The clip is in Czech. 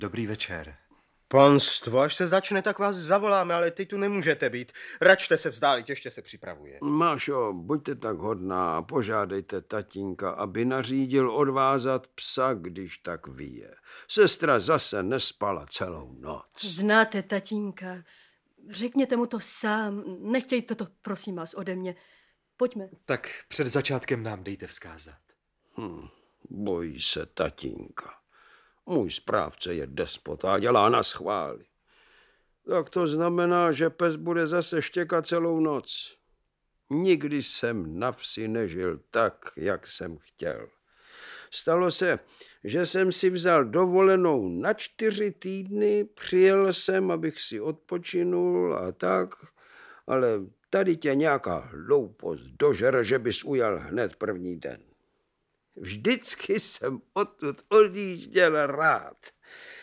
Dobrý večer. Panstvo, až se začne, tak vás zavoláme, ale ty tu nemůžete být. Račte se vzdálit, ještě se připravuje. Mášo, buďte tak hodná a požádejte tatínka, aby nařídil odvázat psa, když tak vyje. Sestra zase nespala celou noc. Znáte tatínka. Řekněte mu to sám. Nechtějte to, prosím vás, ode mě. Pojďme. Tak před začátkem nám dejte vzkázat. Bojí se tatínka. Můj správce je despot a dělá na schvály. Tak to znamená, že pes bude zase štěkat celou noc. Nikdy jsem na vsi nežil tak, jak jsem chtěl. Stalo se, že jsem si vzal dovolenou na 4 týdny, přijel jsem, abych si odpočinul a tak, ale tady tě nějaká hloupost dožere, že bys ujel hned první den. Vždycky jsem odtud odjížděl rád.